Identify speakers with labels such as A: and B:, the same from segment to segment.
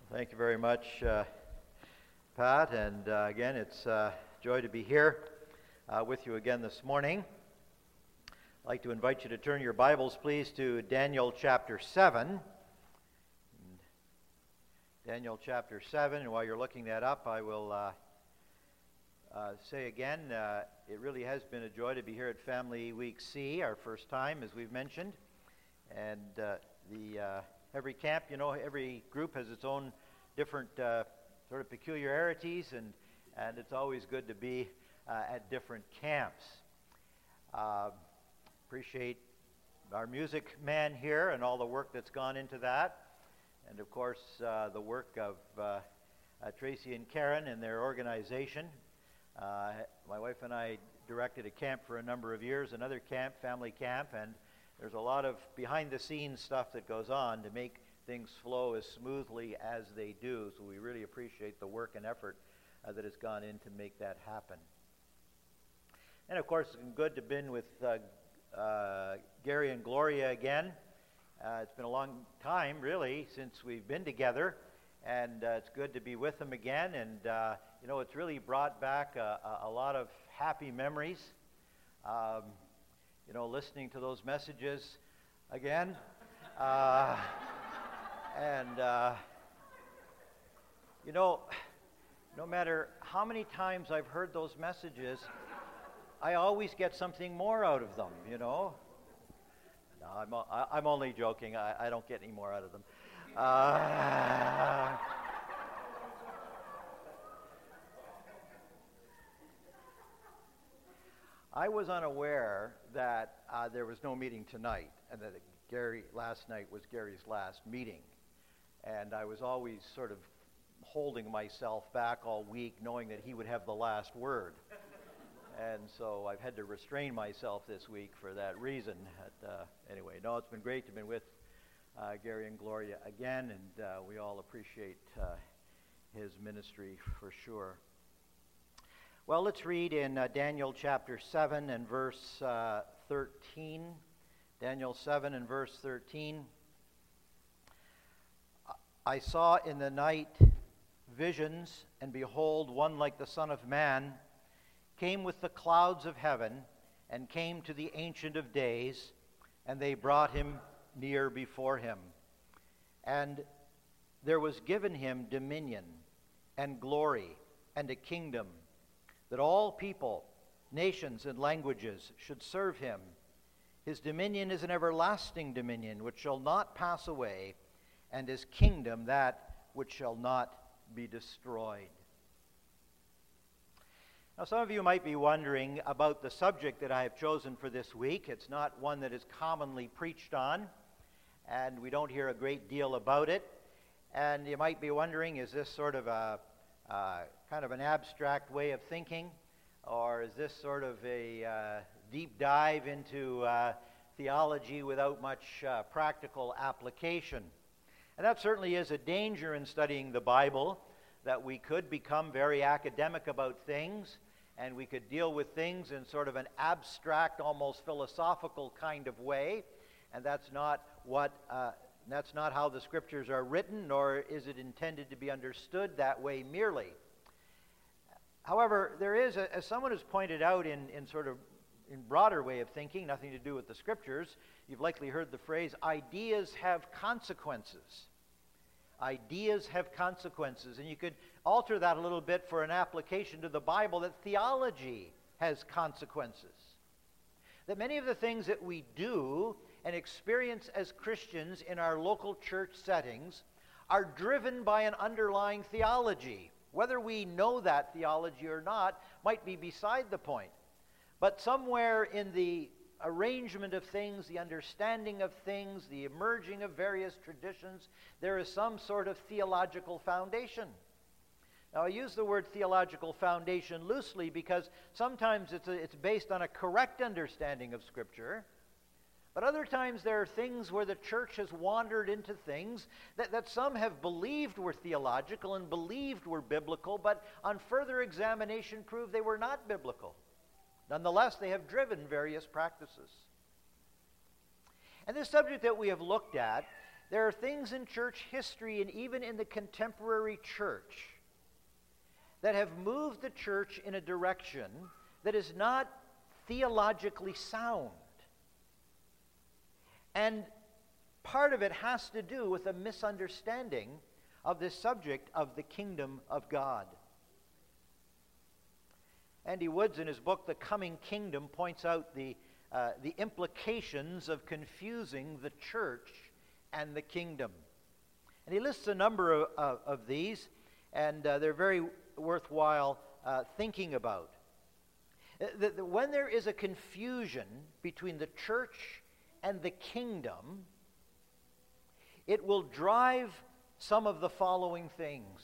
A: Thank you very much, Pat. And again, it's a joy to be here with you again this morning. I'd like to invite you to turn your Bibles, please, to Daniel chapter 7. Daniel chapter 7, and while you're looking that up, I will say again, it really has been a joy to be here at Family Week C, our first time, as we've mentioned. And every camp, every group has its own different sort of peculiarities, and it's always good to be at different camps. Appreciate our music man here and all the work that's gone into that, and of course the work of Tracy and Karen and their organization. My wife and I directed a camp for a number of years, another camp, family camp, and there's a lot of behind-the-scenes stuff that goes on to make things flow as smoothly as they do. So we really appreciate the work and effort that has gone in to make that happen. And of course, it's good to have been with Gary and Gloria again. It's been a long time, really, since we've been together, and it's good to be with them again. And it's really brought back a lot of happy memories. Listening to those messages again. No matter how many times I've heard those messages, I always get something more out of them, No, I'm only joking. I don't get any more out of them. I was unaware that there was no meeting tonight, and that last night was Gary's last meeting. And I was always sort of holding myself back all week, knowing that he would have the last word. And so I've had to restrain myself this week for that reason. Anyway, it's been great to be with Gary and Gloria again, and we all appreciate his ministry for sure. Well, let's read in Daniel chapter 7 and verse 13. Daniel 7 and verse 13. I saw in the night visions, and behold, one like the Son of Man came with the clouds of heaven, and came to the Ancient of Days, and they brought him near before him. And there was given him dominion and glory and a kingdom, that all people, nations, and languages should serve him. His dominion is an everlasting dominion which shall not pass away, and his kingdom that which shall not be destroyed. Now, some of you might be wondering about the subject that I have chosen for this week. It's not one that is commonly preached on, and we don't hear a great deal about it. And you might be wondering, is this sort of a kind of an abstract way of thinking, or is this sort of a deep dive into theology without much practical application? And that certainly is a danger in studying the Bible, that we could become very academic about things, and we could deal with things in sort of an abstract, almost philosophical kind of way, and that's not how the Scriptures are written, nor is it intended to be understood that way merely. However, there is, as someone has pointed out in broader way of thinking, nothing to do with the Scriptures, you've likely heard the phrase, ideas have consequences. Ideas have consequences. And you could alter that a little bit for an application to the Bible, that theology has consequences. That many of the things that we do and experience as Christians in our local church settings are driven by an underlying theology. Whether we know that theology or not might be beside the point. But somewhere in the arrangement of things, the understanding of things, the emerging of various traditions, there is some sort of theological foundation. Now, I use the word theological foundation loosely because sometimes it's based on a correct understanding of Scripture, but other times there are things where the church has wandered into things that some have believed were theological and believed were biblical, but on further examination proved they were not biblical. Nonetheless, they have driven various practices. And this subject that we have looked at There are things in church history and even in the contemporary church that have moved the church in a direction that is not theologically sound. And part of it has to do with a misunderstanding of this subject of the kingdom of God. Andy Woods, in his book, The Coming Kingdom, points out the implications of confusing the church and the kingdom. And he lists a number of these, and they're very worthwhile thinking about. When there is a confusion between the church and the kingdom, it will drive some of the following things.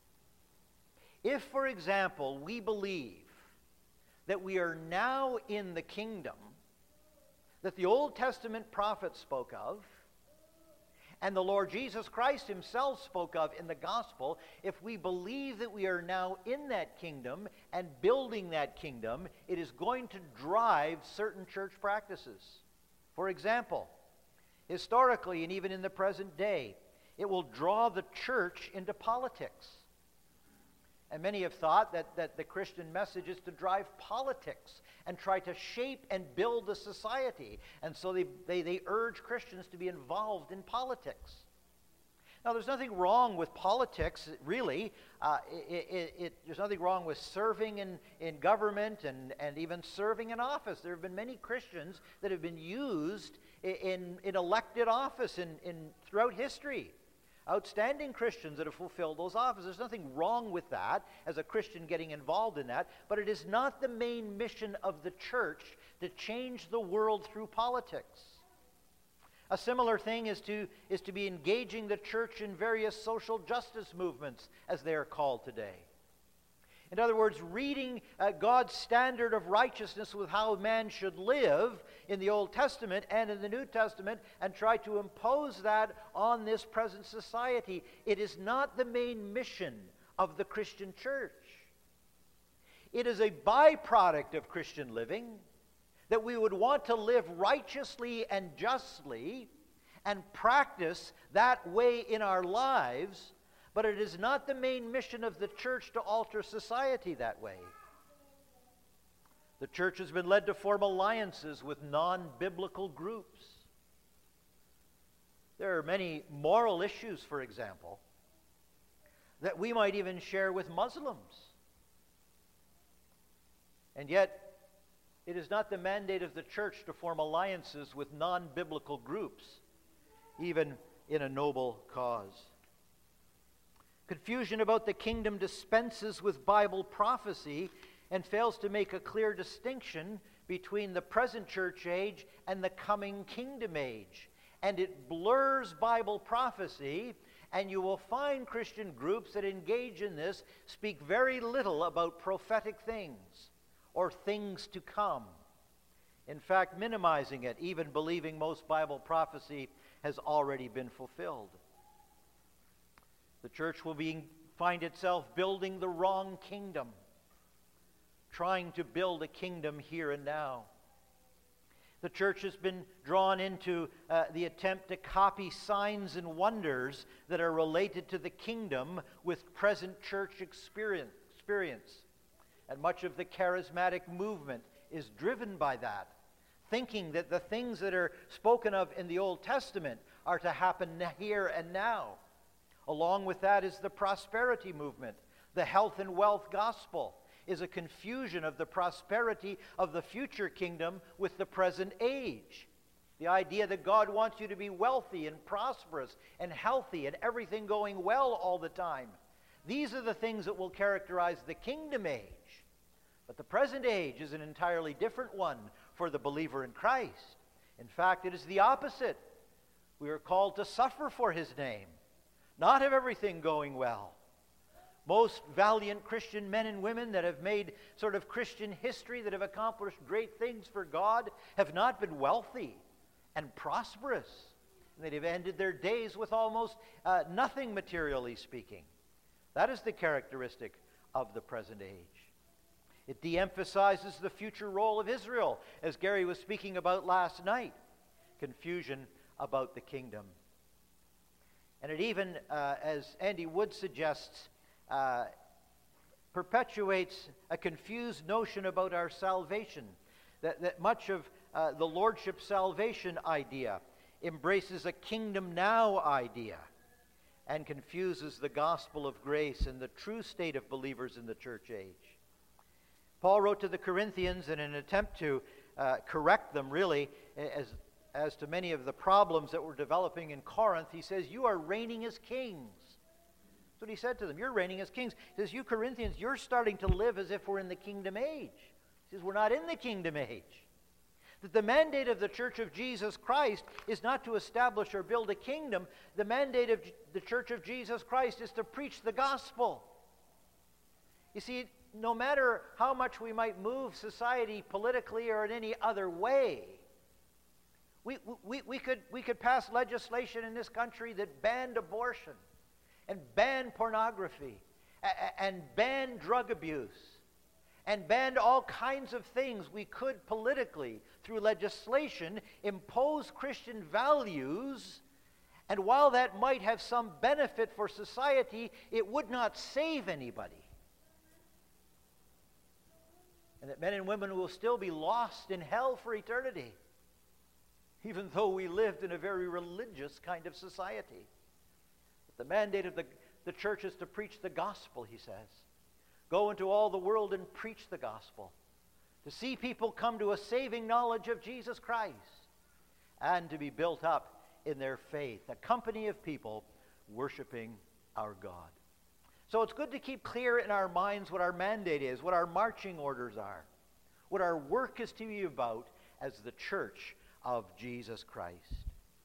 A: If, for example, we believe that we are now in the kingdom that the Old Testament prophets spoke of, and the Lord Jesus Christ himself spoke of in the gospel, if we believe that we are now in that kingdom and building that kingdom, it is going to drive certain church practices. For example, historically and even in the present day, it will draw the church into politics. And many have thought that the Christian message is to drive politics and try to shape and build a society. And so they urge Christians to be involved in politics. Now, there's nothing wrong with politics, really. There's nothing wrong with serving in government and even serving in office. There have been many Christians that have been used in elected office throughout history. Outstanding Christians that have fulfilled those offices. There's nothing wrong with that, as a Christian getting involved in that, but it is not the main mission of the church to change the world through politics. A similar thing is to be engaging the church in various social justice movements, as they are called today. In other words, reading God's standard of righteousness with how man should live in the Old Testament and in the New Testament and try to impose that on this present society. It is not the main mission of the Christian church. It is a byproduct of Christian living that we would want to live righteously and justly and practice that way in our lives. But it is not the main mission of the church to alter society that way. The church has been led to form alliances with non-biblical groups. There are many moral issues, for example, that we might even share with Muslims. And yet, it is not the mandate of the church to form alliances with non-biblical groups, even in a noble cause. Confusion about the kingdom dispenses with Bible prophecy and fails to make a clear distinction between the present church age and the coming kingdom age. And it blurs Bible prophecy, and you will find Christian groups that engage in this speak very little about prophetic things or things to come. In fact, minimizing it, even believing most Bible prophecy has already been fulfilled. The church will find itself building the wrong kingdom, trying to build a kingdom here and now. The church has been drawn into the attempt to copy signs and wonders that are related to the kingdom with present church experience. And much of the charismatic movement is driven by that, thinking that the things that are spoken of in the Old Testament are to happen here and now. Along with that is the prosperity movement. The health and wealth gospel is a confusion of the prosperity of the future kingdom with the present age. The idea that God wants you to be wealthy and prosperous and healthy and everything going well all the time. These are the things that will characterize the kingdom age. But the present age is an entirely different one for the believer in Christ. In fact, it is the opposite. We are called to suffer for his name, not have everything going well. Most valiant Christian men and women that have made sort of Christian history, that have accomplished great things for God, have not been wealthy and prosperous. They have ended their days with almost nothing, materially speaking. That is the characteristic of the present age. It de-emphasizes the future role of Israel, as Gary was speaking about last night. Confusion about the kingdom. And it even, as Andy Wood suggests, perpetuates a confused notion about our salvation. That much of the Lordship salvation idea embraces a kingdom now idea and confuses the gospel of grace and the true state of believers in the church age. Paul wrote to the Corinthians in an attempt to correct them, really, as to many of the problems that were developing in Corinth. He says, you are reigning as kings. That's what he said to them. You're reigning as kings. He says, you Corinthians, you're starting to live as if we're in the kingdom age. He says, we're not in the kingdom age. That the mandate of the Church of Jesus Christ is not to establish or build a kingdom. The mandate of the Church of Jesus Christ is to preach the gospel. You see, no matter how much we might move society politically or in any other way, we could pass legislation in this country that banned abortion and banned pornography and banned drug abuse and banned all kinds of things. We could politically, through legislation, impose Christian values, and while that might have some benefit for society, it would not save anybody. And that men and women will still be lost in hell for eternity, even though we lived in a very religious kind of society. But the mandate of the church is to preach the gospel, he says. Go into all the world and preach the gospel, to see people come to a saving knowledge of Jesus Christ, and to be built up in their faith, a company of people worshiping our God. So it's good to keep clear in our minds what our mandate is, what our marching orders are, what our work is to be about as the church of Jesus Christ.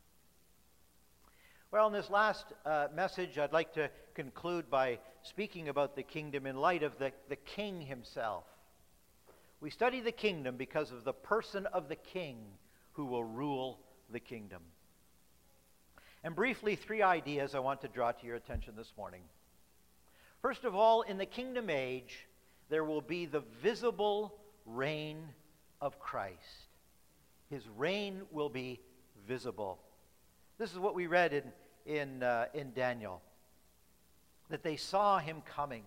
A: Well, in this last message, I'd like to conclude by speaking about the kingdom in light of the king himself. We study the kingdom because of the person of the king who will rule the kingdom. And briefly, 3 ideas I want to draw to your attention this morning. First of all, in the kingdom age, there will be the visible reign of Christ. His reign will be visible. This is what we read in Daniel, that they saw him coming.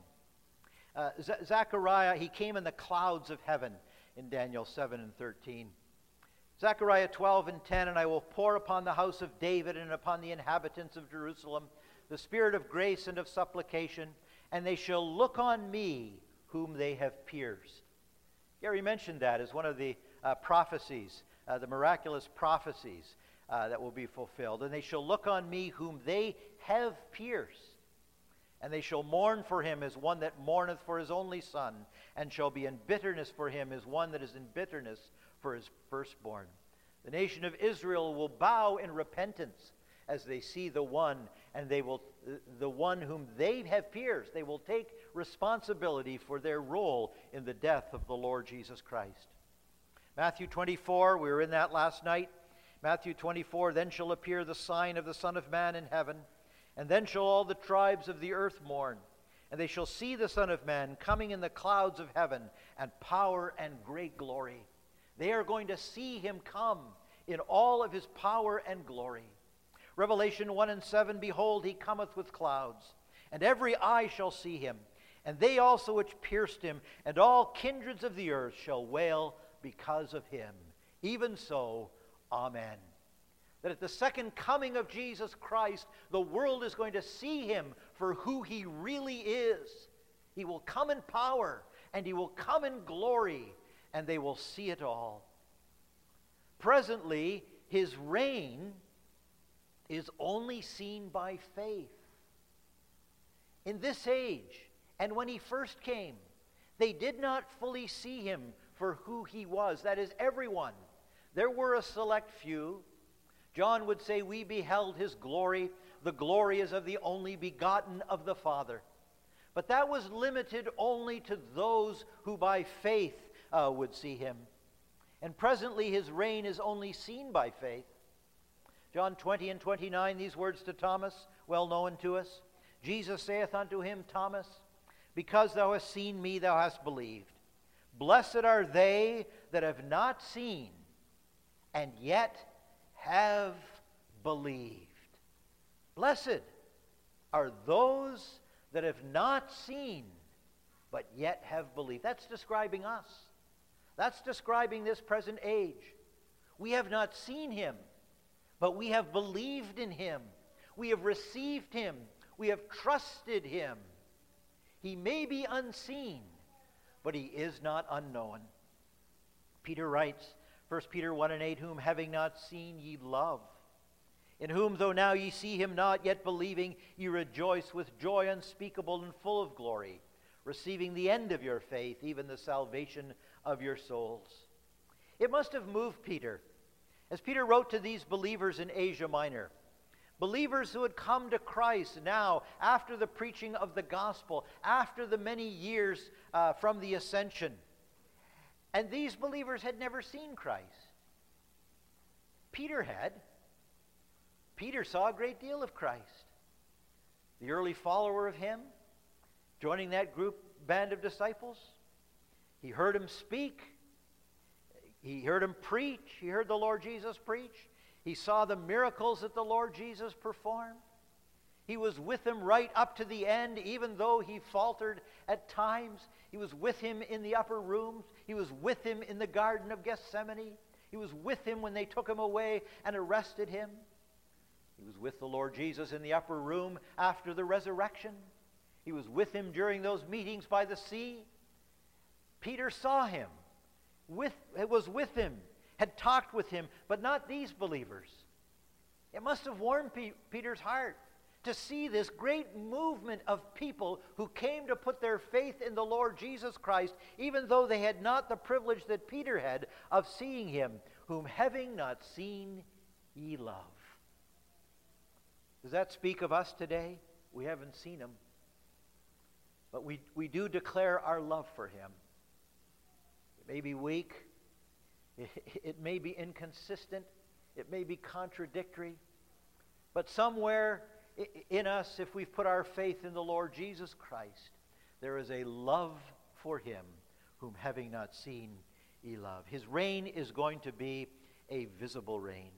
A: Zechariah, he came in the clouds of heaven in Daniel 7 and 13. Zechariah 12 and 10, and I will pour upon the house of David and upon the inhabitants of Jerusalem the spirit of grace and of supplication, and they shall look on me whom they have pierced. Gary mentioned that as one of the prophecies, the miraculous prophecies that will be fulfilled. And they shall look on me whom they have pierced, and they shall mourn for him as one that mourneth for his only son, and shall be in bitterness for him as one that is in bitterness for his firstborn. The nation of Israel will bow in repentance as they see the one, and the one whom they have pierced. They will take responsibility for their role in the death of the Lord Jesus Christ. Matthew 24, we were in that last night. Matthew 24, then shall appear the sign of the Son of Man in heaven, and then shall all the tribes of the earth mourn, and they shall see the Son of Man coming in the clouds of heaven, and power and great glory. They are going to see him come in all of his power and glory. Revelation 1 and 7, behold, he cometh with clouds, and every eye shall see him, and they also which pierced him, and all kindreds of the earth shall wail because of him. Even so, amen. That at the second coming of Jesus Christ, the world is going to see him for who he really is. He will come in power, and he will come in glory, and they will see it all. Presently, his reign is only seen by faith. In this age, and when he first came, they did not fully see him for who he was. That is, everyone. There were a select few. John would say, we beheld his glory. The glory is of the only begotten of the Father. But that was limited only to those who by faith would see him. And presently his reign is only seen by faith. John 20 and 29, these words to Thomas, well known to us. Jesus saith unto him, Thomas, because thou hast seen me, thou hast believed. Blessed are they that have not seen, and yet have believed. Blessed are those that have not seen, but yet have believed. That's describing us. That's describing this present age. We have not seen him, but we have believed in him. We have received him. We have trusted him. He may be unseen, but he is not unknown. Peter writes, 1 Peter 1:8, whom having not seen ye love, in whom though now ye see him not, yet believing, ye rejoice with joy unspeakable and full of glory, receiving the end of your faith, even the salvation of your souls. It must have moved Peter, as Peter wrote to these believers in Asia Minor, believers who had come to Christ now after the preaching of the gospel, after the many years from the ascension. And these believers had never seen Christ. Peter had. Peter saw a great deal of Christ. The early follower of him, joining that band of disciples. He heard him speak. He heard him preach. He heard the Lord Jesus preach. He saw the miracles that the Lord Jesus performed. He was with him right up to the end, even though he faltered at times. He was with him in the upper rooms. He was with him in the Garden of Gethsemane. He was with him when they took him away and arrested him. He was with the Lord Jesus in the upper room after the resurrection. He was with him during those meetings by the sea. Peter saw him, was with him, had talked with him, but not these believers. It must have warmed Peter's heart to see this great movement of people who came to put their faith in the Lord Jesus Christ, even though they had not the privilege that Peter had of seeing him, whom having not seen ye love. Does that speak of us today? We haven't seen him, but we do declare our love for him. It may be weak, it may be inconsistent, it may be contradictory, but somewhere in us, if we've put our faith in the Lord Jesus Christ, there is a love for him, whom having not seen ye love. His reign is going to be a visible reign.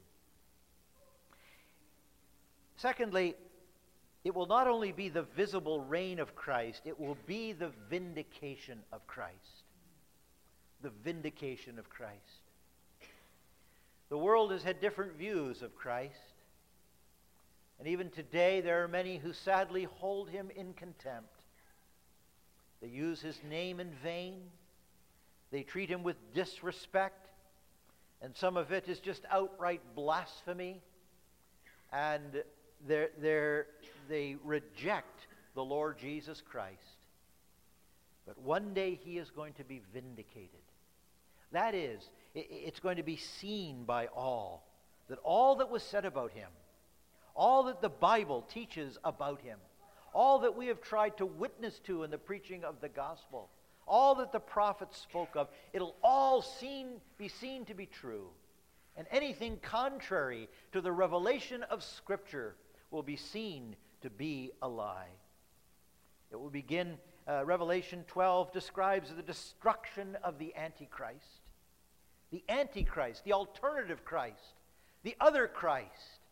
A: Secondly, it will not only be the visible reign of Christ, it will be the vindication of Christ. The vindication of Christ. The world has had different views of Christ. And even today, there are many who sadly hold him in contempt. They use his name in vain. They treat him with disrespect. And some of it is just outright blasphemy. And they reject the Lord Jesus Christ. But one day he is going to be vindicated. That is, it's going to be seen by all, that all that was said about him, all that the Bible teaches about him, all that we have tried to witness to in the preaching of the gospel, all that the prophets spoke of, it'll all be seen to be true. And anything contrary to the revelation of Scripture will be seen to be a lie. It will begin, Revelation 12 describes the destruction of the Antichrist. The Antichrist, the alternative Christ, the other Christ,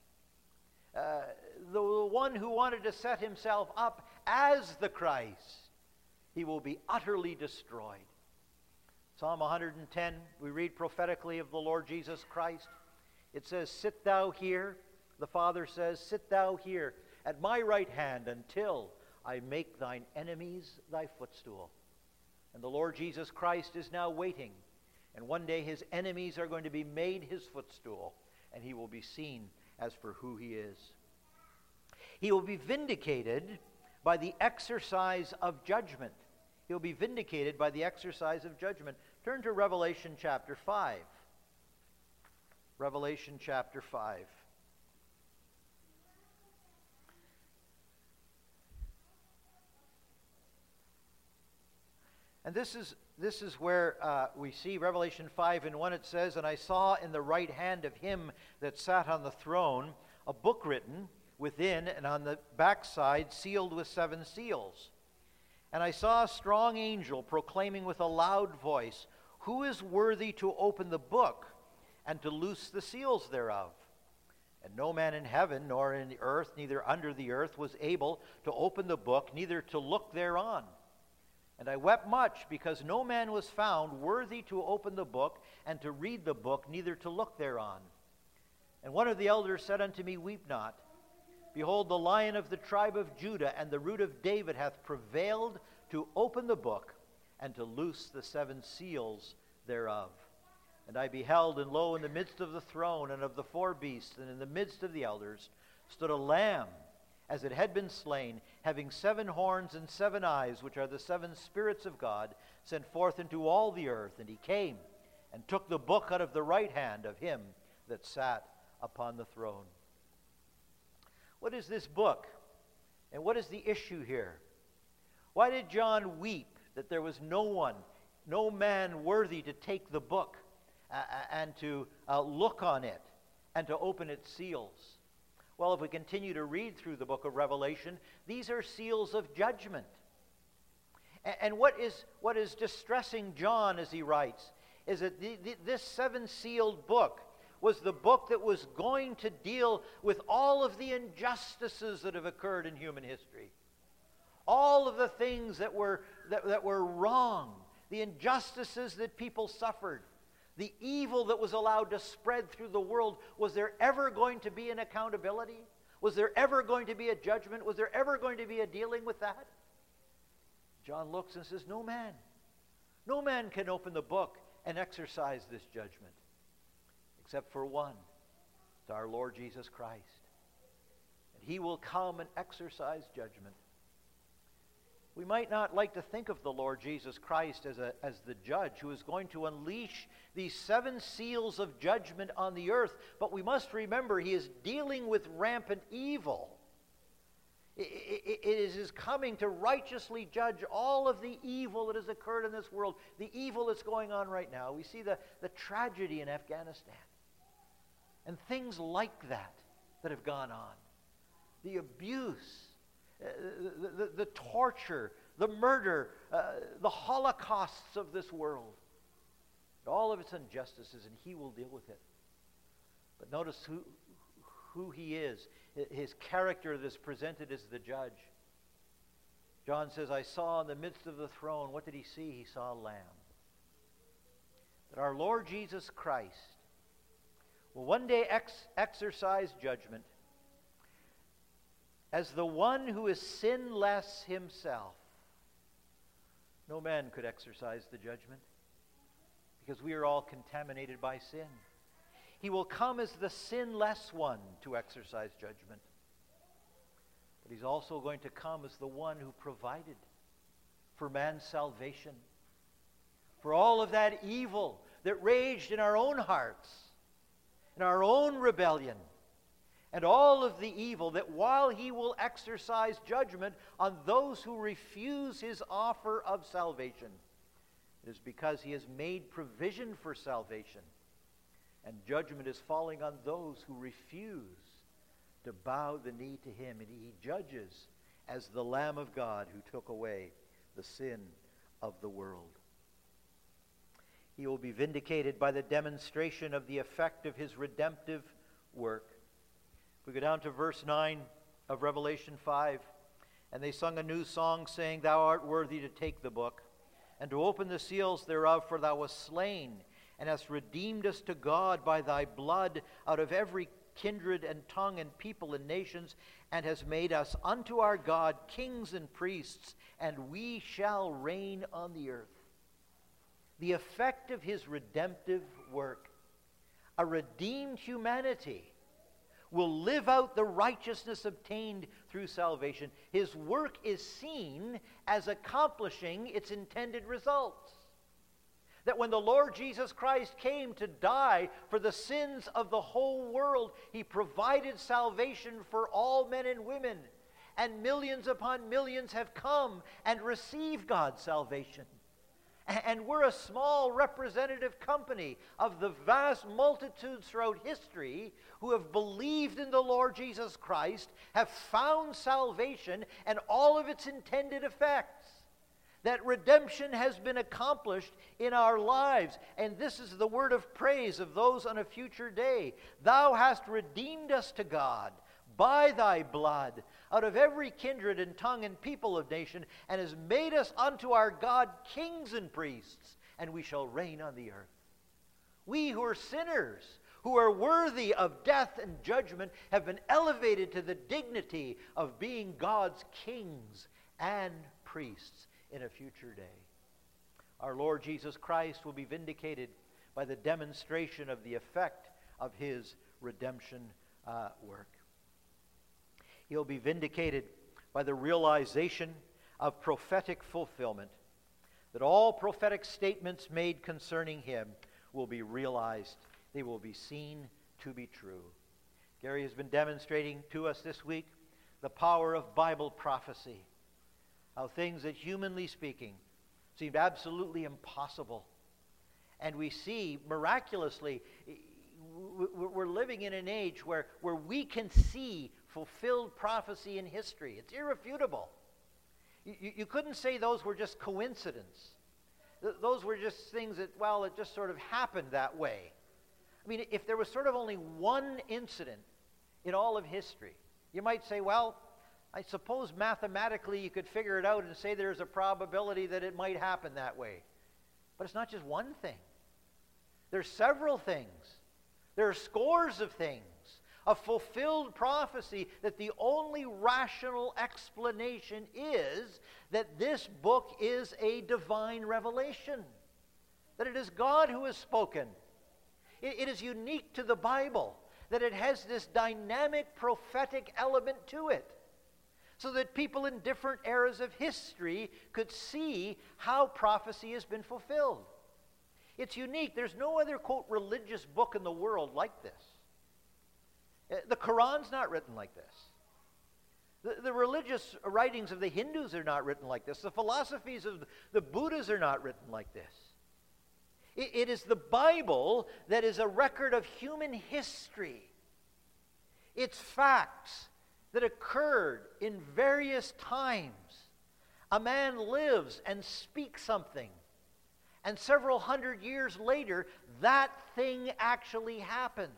A: the one who wanted to set himself up as the Christ. He will be utterly destroyed. Psalm 110, we read prophetically of the Lord Jesus Christ. It says, "Sit thou here," the Father says, "sit thou here at my right hand until I make thine enemies thy footstool." And the Lord Jesus Christ is now waiting. And one day his enemies are going to be made his footstool, and he will be seen as for who he is. He will be vindicated by the exercise of judgment. He'll be vindicated by the exercise of judgment. Turn to Revelation chapter 5. Revelation chapter 5. And this is where we see Revelation 5:1. It says, "And I saw in the right hand of him that sat on the throne a book written within, and on the backside sealed with 7 seals. And I saw a strong angel proclaiming with a loud voice, Who is worthy to open the book and to loose the seals thereof? And no man in heaven, nor in the earth, neither under the earth, was able to open the book, neither to look thereon. And I wept much, because no man was found worthy to open the book, and to read the book, neither to look thereon. And one of the elders said unto me, Weep not. Behold, the Lion of the tribe of Judah, and the root of David, hath prevailed to open the book, and to loose the 7 seals thereof. And I beheld, and lo, in the midst of the throne, and of the 4 beasts, and in the midst of the elders, stood a lamb, as it had been slain, having 7 horns and 7 eyes, which are the 7 spirits of God, sent forth into all the earth. And he came, and took the book out of the right hand of him that sat upon the throne. What is this book? And what is the issue here? Why did John weep that there was no man worthy to take the book and to look on it and to open its seals? Well, if we continue to read through the book of Revelation, these are seals of judgment. And what is distressing John as he writes is that this 7-sealed book was the book that was going to deal with all of the injustices that have occurred in human history. All of the things that were wrong, the injustices that people suffered, the evil that was allowed to spread through the world. Was there ever going to be an accountability? Was there ever going to be a judgment? Was there ever going to be a dealing with that? John looks and says, no man can open the book and exercise this judgment, except for one. It's our Lord Jesus Christ. And he will come and exercise judgment. We might not like to think of the Lord Jesus Christ as the judge who is going to unleash these 7 seals of judgment on the earth, but we must remember he is dealing with rampant evil. It is his coming to righteously judge all of the evil that has occurred in this world, the evil that's going on right now. We see the tragedy in Afghanistan and things like that have gone on. The abuse, the torture, the murder, the holocausts of this world, all of its injustices, and he will deal with it. But notice who he is. His character that is presented as the judge. John says, I saw in the midst of the throne, what did he see? He saw a lamb. That our Lord Jesus Christ will one day exercise judgment as the one who is sinless himself. No man could exercise the judgment because we are all contaminated by sin. He will come as the sinless one to exercise judgment. But he's also going to come as the one who provided for man's salvation, for all of that evil that raged in our own hearts, in our own rebellion, and all of the evil that while he will exercise judgment on those who refuse his offer of salvation, it is because he has made provision for salvation. And judgment is falling on those who refuse to bow the knee to him. And he judges as the Lamb of God who took away the sin of the world. He will be vindicated by the demonstration of the effect of his redemptive work. If we go down to verse 9 of Revelation 5, and they sung a new song, saying, Thou art worthy to take the book, and to open the seals thereof, for thou wast slain, and hast redeemed us to God by thy blood out of every kindred and tongue and people and nations, and hast made us unto our God kings and priests, and we shall reign on the earth. The effect of his redemptive work, a redeemed humanity, will live out the righteousness obtained through salvation. His work is seen as accomplishing its intended results. That when the Lord Jesus Christ came to die for the sins of the whole world, he provided salvation for all men and women. And millions upon millions have come and received God's salvation. And we're a small representative company of the vast multitudes throughout history who have believed in the Lord Jesus Christ, have found salvation and all of its intended effects. that redemption has been accomplished in our lives. And this is the word of praise of those on a future day. Thou hast redeemed us to God by thy blood out of every kindred and tongue and people of nation, and has made us unto our God kings and priests, and we shall reign on the earth. We who are sinners, who are worthy of death and judgment, have been elevated to the dignity of being God's kings and priests in a future day. Our Lord Jesus Christ will be vindicated by the demonstration of the effect of his redemption work. He'll be vindicated by the realization of prophetic fulfillment, that all prophetic statements made concerning him will be realized. They will be seen to be true. Gary has been demonstrating to us this week the power of Bible prophecy, how things that, humanly speaking, seemed absolutely impossible. And we see, miraculously, we're living in an age where we can see fulfilled prophecy in history. It's irrefutable. You couldn't say those were just coincidence. Those were just things that, well, it just sort of happened that way. I mean, if there was sort of only one incident in all of history, you might say, well, I suppose mathematically you could figure it out and say there's a probability that it might happen that way. But it's not just one thing. There's several things. There are scores of things, a fulfilled prophecy that the only rational explanation is that this book is a divine revelation, that it is God who has spoken. It is unique to the Bible that it has this dynamic prophetic element to it, so that people in different eras of history could see how prophecy has been fulfilled. It's unique. There's no other, quote, religious book in the world like this. The Quran's not written like this. The religious writings of the Hindus are not written like this. The philosophies of the Buddhas are not written like this. It is the Bible that is a record of human history. It's facts that occurred in various times. A man lives and speaks something, and several hundred years later, that thing actually happens.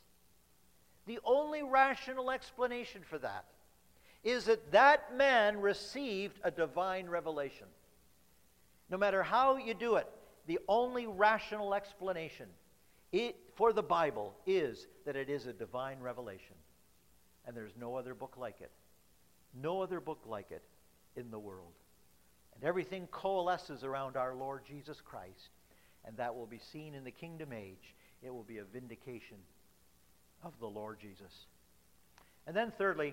A: The only rational explanation for that is that that man received a divine revelation. No matter how you do it, the only rational explanation for the Bible is that it is a divine revelation. And there's no other book like it. No other book like it in the world. And everything coalesces around our Lord Jesus Christ. And that will be seen in the kingdom age. It will be a vindication of the Lord Jesus. And then thirdly,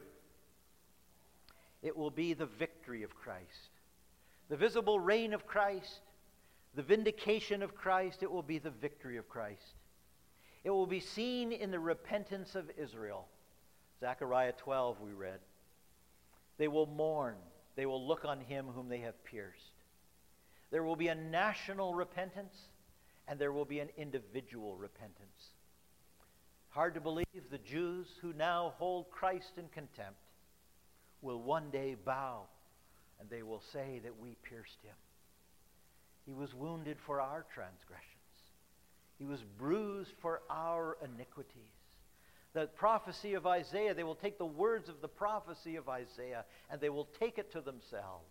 A: it will be the victory of Christ. The visible reign of Christ, the vindication of Christ, it will be the victory of Christ. It will be seen in the repentance of Israel. Zechariah 12 we read. They will mourn. They will look on him whom they have pierced. There will be a national repentance, and there will be an individual repentance. Hard to believe the Jews who now hold Christ in contempt will one day bow, and they will say that we pierced him. He was wounded for our transgressions. He was bruised for our iniquities. The prophecy of Isaiah, they will take the words of the prophecy of Isaiah and they will take it to themselves.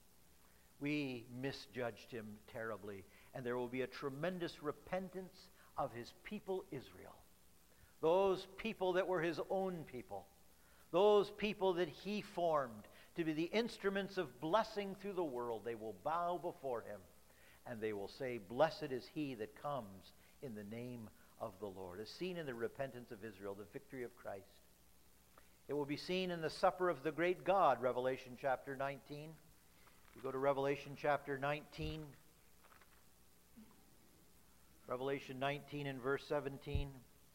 A: We misjudged him terribly, and there will be a tremendous repentance of his people Israel. Those people that were his own people. Those people that he formed to be the instruments of blessing through the world. They will bow before him and they will say, "Blessed is he that comes in the name of the Lord." As seen in the repentance of Israel, the victory of Christ. It will be seen in the supper of the great God, Revelation chapter 19. You go to Revelation chapter 19. Revelation 19 and verse 17.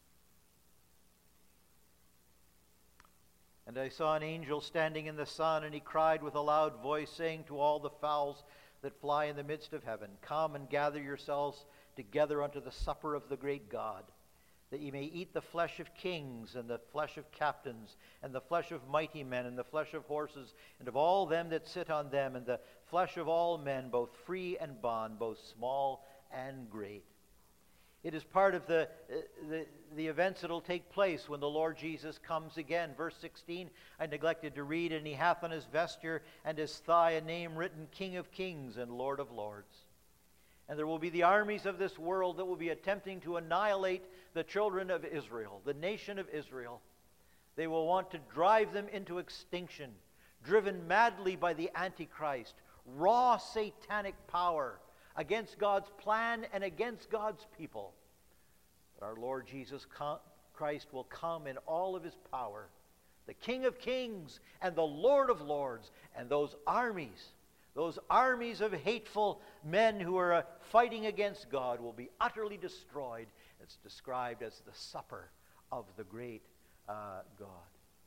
A: "And I saw an angel standing in the sun, and he cried with a loud voice, saying to all the fowls that fly in the midst of heaven, Come and gather yourselves together unto the supper of the great God, that ye may eat the flesh of kings, and the flesh of captains, and the flesh of mighty men, and the flesh of horses, and of all them that sit on them, and the flesh of all men, both free and bond, both small and great. It is part of the events that will take place when the Lord Jesus comes again. Verse 16, I neglected to read, and he hath on his vesture and his thigh a name written, King of Kings and Lord of Lords. And there will be the armies of this world that will be attempting to annihilate the children of Israel, the nation of Israel. They will want to drive them into extinction, driven madly by the Antichrist, raw satanic power against God's plan and against God's people. But our Lord Jesus Christ will come in all of his power, the King of Kings and the Lord of Lords, and those armies of hateful men who are fighting against God will be utterly destroyed. It's described as the supper of the great God.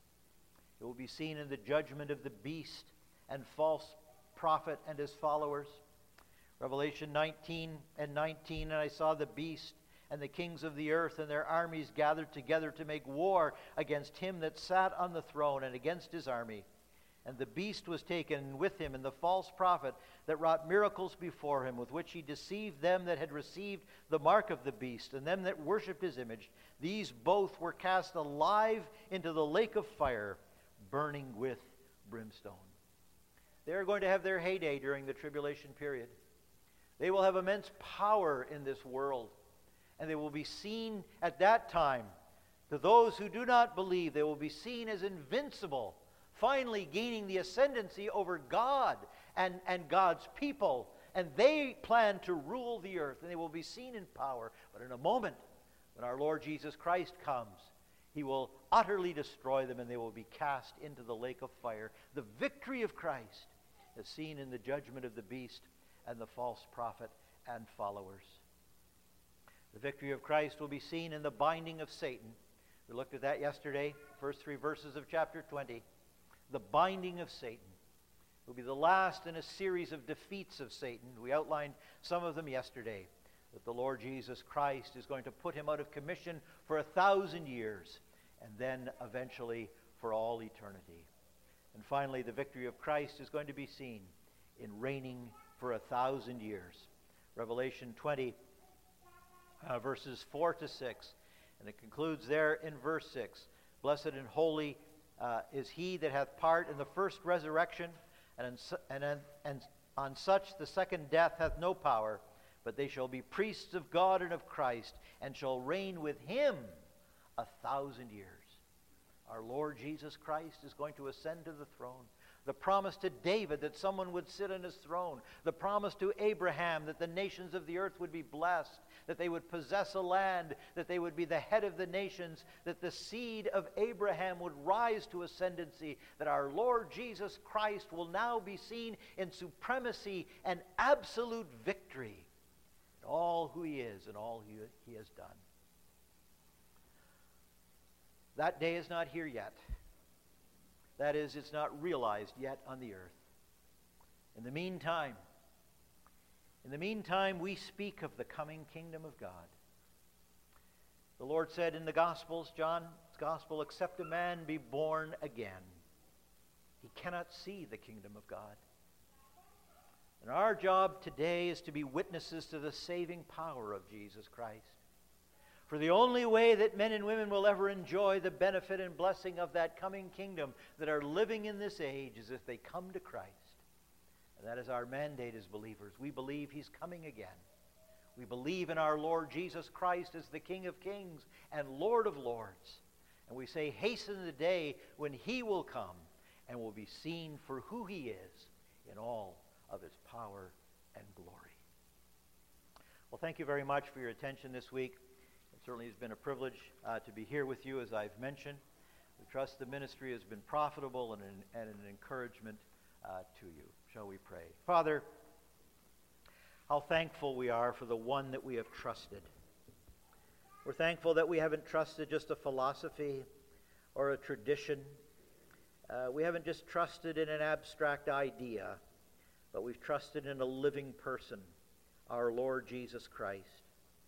A: It will be seen in the judgment of the beast and false prophet and his followers. Revelation 19, and I saw the beast and the kings of the earth and their armies gathered together to make war against him that sat on the throne and against his army. And the beast was taken with him, and the false prophet that wrought miracles before him, with which he deceived them that had received the mark of the beast, and them that worshipped his image. These both were cast alive into the lake of fire, burning with brimstone. They are going to have their heyday during the tribulation period. They will have immense power in this world, and they will be seen at that time. To those who do not believe, they will be seen as invincible, finally gaining the ascendancy over God and God's people. And they plan to rule the earth, and they will be seen in power. But in a moment, when our Lord Jesus Christ comes, he will utterly destroy them, and they will be cast into the lake of fire. The victory of Christ is seen in the judgment of the beast and the false prophet and followers. The victory of Christ will be seen in the binding of Satan. We looked at that yesterday, first 3 verses of chapter 20. The binding of Satan will be the last in a series of defeats of Satan. We outlined some of them yesterday. That the Lord Jesus Christ is going to put him out of commission for 1,000 years, and then eventually for all eternity. And finally, the victory of Christ is going to be seen in reigning for 1,000 years. Revelation 20, verses 4 to 6. And it concludes there in verse 6. Blessed and holy is he that hath part in the first resurrection, and on such the second death hath no power, but they shall be priests of God and of Christ, and shall reign with him 1,000 years. Our Lord Jesus Christ is going to ascend to the throne. The promise to David that someone would sit on his throne. The promise to Abraham that the nations of the earth would be blessed, that they would possess a land, that they would be the head of the nations, that the seed of Abraham would rise to ascendancy, that our Lord Jesus Christ will now be seen in supremacy and absolute victory in all who he is and all he has done. That day is not here yet. That is, it's not realized yet on the earth. In the meantime, we speak of the coming kingdom of God. The Lord said in the Gospels, John's Gospel, except a man be born again, he cannot see the kingdom of God. And our job today is to be witnesses to the saving power of Jesus Christ. For the only way that men and women will ever enjoy the benefit and blessing of that coming kingdom that are living in this age is if they come to Christ. And that is our mandate as believers. We believe he's coming again. We believe in our Lord Jesus Christ as the King of Kings and Lord of Lords. And we say, hasten the day when he will come and will be seen for who he is in all of his power and glory. Well, thank you very much for your attention this week. It certainly has been a privilege to be here with you, as I've mentioned. We trust the ministry has been profitable and an encouragement to you. Shall we pray? Father, how thankful we are for the one that we have trusted. We're thankful that we haven't trusted just a philosophy or a tradition. We haven't just trusted in an abstract idea, but we've trusted in a living person, our Lord Jesus Christ.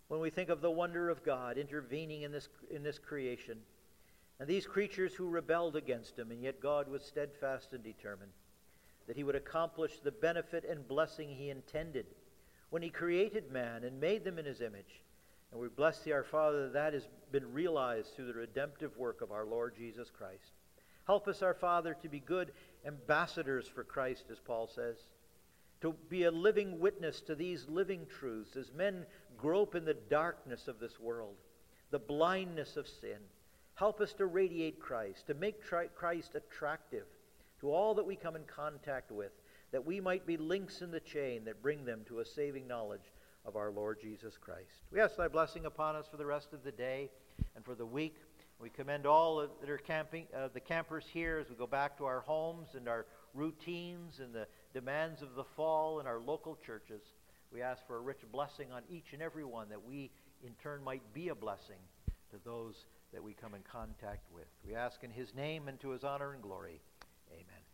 A: when we think of the wonder of God intervening in this creation, and these creatures who rebelled against him, and yet God was steadfast and determined that he would accomplish the benefit and blessing he intended when he created man and made them in his image. And we bless thee, our Father, that has been realized through the redemptive work of our Lord Jesus Christ. Help us, our Father, to be good ambassadors for Christ, as Paul says, to be a living witness to these living truths as men grope in the darkness of this world, the blindness of sin. Help us to radiate Christ, to make Christ attractive to all that we come in contact with, that we might be links in the chain that bring them to a saving knowledge of our Lord Jesus Christ. We ask thy blessing upon us for the rest of the day and for the week. We commend all that are camping, the campers here, as we go back to our homes and our routines and the demands of the fall in our local churches. We ask for a rich blessing on each and every one, that we in turn might be a blessing to those that we come in contact with. We ask in his name and to his honor and glory. Amen.